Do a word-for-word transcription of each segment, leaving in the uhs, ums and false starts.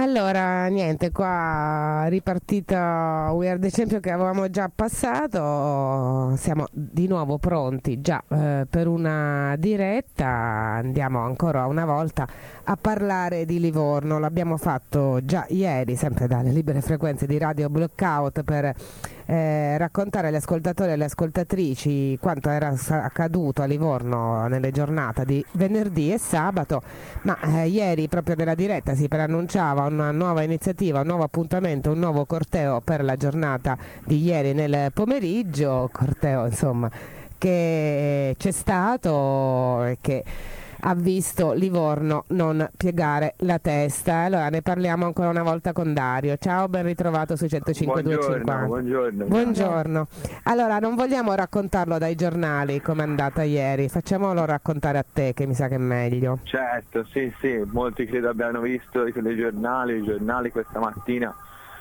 Allora, niente, qua ripartita We Are The Champion che avevamo già passato, siamo di nuovo pronti già eh, per una diretta, andiamo ancora una volta a parlare di Livorno, l'abbiamo fatto già ieri, sempre dalle libere frequenze di Radio Blackout per eh, raccontare agli ascoltatori e alle ascoltatrici quanto era accaduto a Livorno nelle giornate di venerdì e sabato, ma eh, ieri proprio nella diretta si preannunciava una nuova iniziativa, un nuovo appuntamento, un nuovo corteo per la giornata di ieri nel pomeriggio, corteo insomma che c'è stato e che ha visto Livorno non piegare la testa. Allora ne parliamo ancora una volta con Dario. Ciao, ben ritrovato sui centocinque duecentocinquanta. Buongiorno, Buongiorno. Allora, non vogliamo raccontarlo dai giornali come è andata ieri, facciamolo raccontare a te che mi sa che è meglio. Certo, sì, sì, molti credo abbiano visto i telegiornali, i giornali questa mattina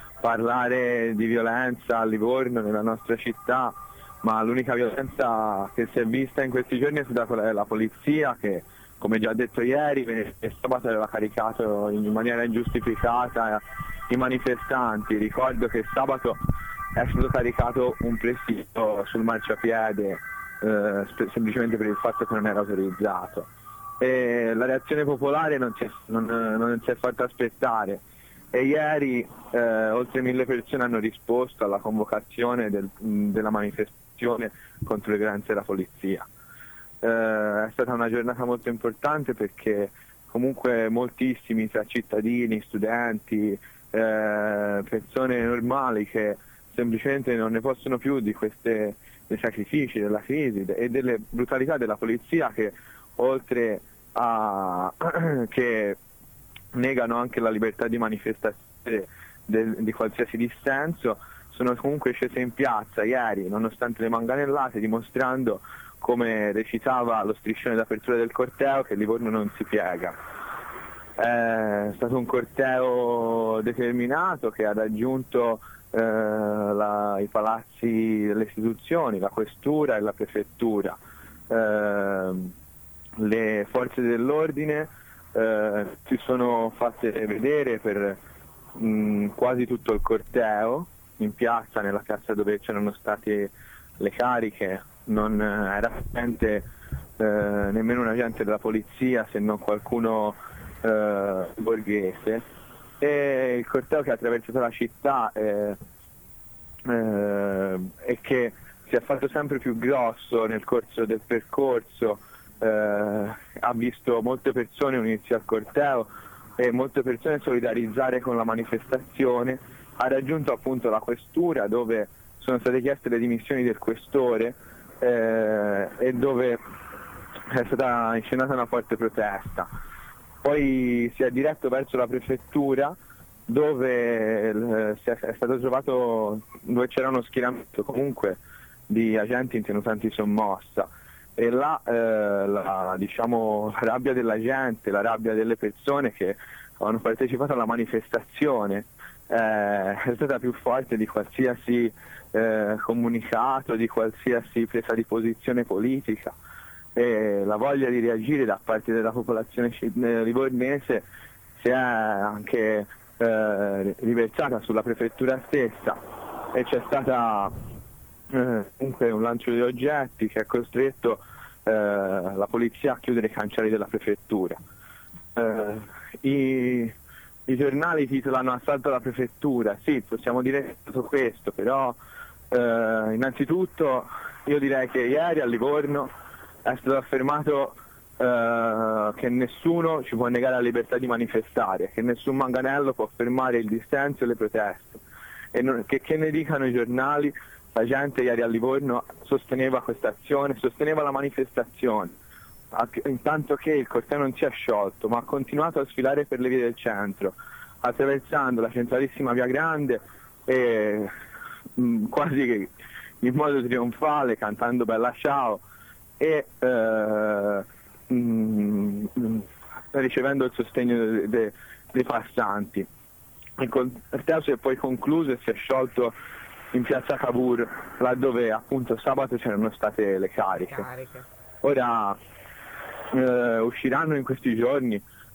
parlare di violenza a Livorno, nella nostra città, ma l'unica violenza che si è vista in questi giorni è stata quella della polizia che, come già detto ieri, venerdì sabato aveva caricato in maniera ingiustificata i manifestanti. Ricordo che sabato è stato caricato un presidio sul marciapiede eh, semplicemente per il fatto che non era autorizzato. E la reazione popolare non si è, non, non si è fatta aspettare e ieri eh, oltre mille persone hanno risposto alla convocazione del, della manifestazione contro le violenze della polizia. Eh, è stata una giornata molto importante perché comunque moltissimi tra cittadini, studenti, eh, persone normali che semplicemente non ne possono più di queste, dei sacrifici, della crisi e delle brutalità della polizia che oltre a che negano anche la libertà di manifestazione del, di qualsiasi dissenso, sono comunque scese in piazza ieri nonostante le manganellate, dimostrando, come recitava lo striscione d'apertura del corteo, che Livorno non si piega. È stato un corteo determinato che ha raggiunto eh, la, i palazzi delle istituzioni, la questura e la prefettura. Eh, le forze dell'ordine eh, si sono fatte vedere per mh, quasi tutto il corteo in piazza, nella piazza dove c'erano state le cariche. Non era presente eh, nemmeno un agente della polizia se non qualcuno eh, borghese, e il corteo che ha attraversato la città eh, eh, e che si è fatto sempre più grosso nel corso del percorso, eh, ha visto molte persone unirsi al corteo e molte persone solidarizzare con la manifestazione. Ha raggiunto appunto la questura, dove sono state chieste le dimissioni del questore eh, e dove è stata inscenata una forte protesta. Poi si è diretto verso la prefettura, dove eh, si è, è stato trovato, dove c'era uno schieramento comunque di agenti in tenuta antisommossa, e là eh, la, diciamo, la rabbia della gente, la rabbia delle persone che hanno partecipato alla manifestazione eh, è stata più forte di qualsiasi eh, comunicato, di qualsiasi presa di posizione politica, e la voglia di reagire da parte della popolazione livornese si è anche eh, riversata sulla prefettura stessa, e c'è stata eh, comunque un lancio di oggetti che ha costretto eh, la polizia a chiudere i cancelli della prefettura. Eh, i, i giornali titolano assalto alla prefettura, sì, possiamo dire tutto questo, però eh, innanzitutto io direi che ieri a Livorno è stato affermato eh, che nessuno ci può negare la libertà di manifestare, che nessun manganello può fermare il dissenso e le proteste, e non, che, che ne dicano i giornali, la gente ieri a Livorno sosteneva questa azione, sosteneva la manifestazione, intanto che il corteo non si è sciolto, ma ha continuato a sfilare per le vie del centro, attraversando la centralissima Via Grande e mh, quasi in modo trionfale, cantando Bella Ciao, e eh, mh, ricevendo il sostegno de, de, dei passanti. Il corteo si è poi concluso e si è sciolto in piazza Cavour, laddove appunto sabato c'erano state le cariche. Cariche. Ora eh, usciranno in questi giorni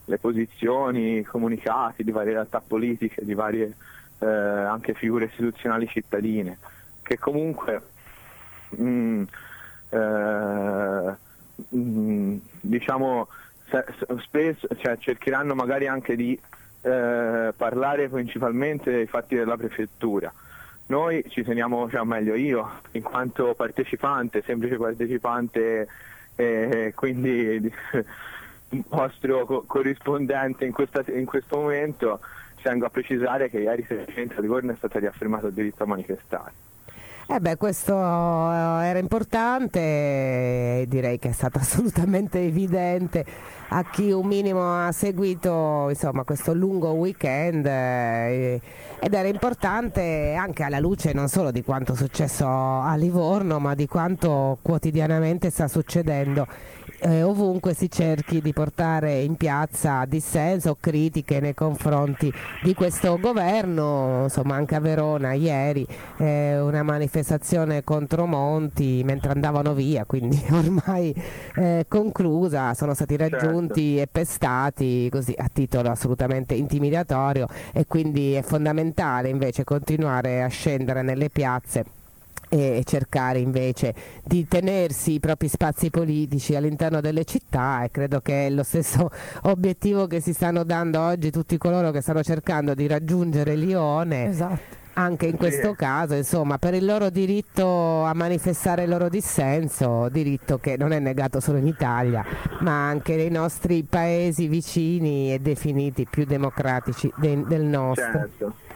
le posizioni, i comunicati di varie realtà politiche, di varie eh, anche figure istituzionali cittadine, che comunque mh, eh, mh, diciamo se, spesso cioè, cercheranno magari anche di eh, parlare principalmente dei fatti della prefettura. Noi ci teniamo, cioè meglio io, in quanto partecipante, semplice partecipante, eh, quindi vostro co- corrispondente in, questa, in questo momento, tengo a precisare che ieri sera a Livorno è stato riaffermato il diritto a manifestare. Eh beh, questo era importante e direi che è stato assolutamente evidente a chi un minimo ha seguito insomma, questo lungo weekend eh, ed era importante anche alla luce non solo di quanto successo a Livorno, ma di quanto quotidianamente sta succedendo eh, ovunque si cerchi di portare in piazza dissenso o critiche nei confronti di questo governo. Insomma, anche a Verona ieri eh, una manifestazione contro Monti mentre andavano via, quindi ormai eh, conclusa, sono stati raggiunti certo. e pestati così a titolo assolutamente intimidatorio, e quindi è fondamentale invece continuare a scendere nelle piazze e cercare invece di tenersi i propri spazi politici all'interno delle città, e credo che è lo stesso obiettivo che si stanno dando oggi tutti coloro che stanno cercando di raggiungere Lione. Esatto. Anche in questo caso, insomma, per il loro diritto a manifestare il loro dissenso, diritto che non è negato solo in Italia, ma anche nei nostri paesi vicini e definiti più democratici de- del nostro. Certo.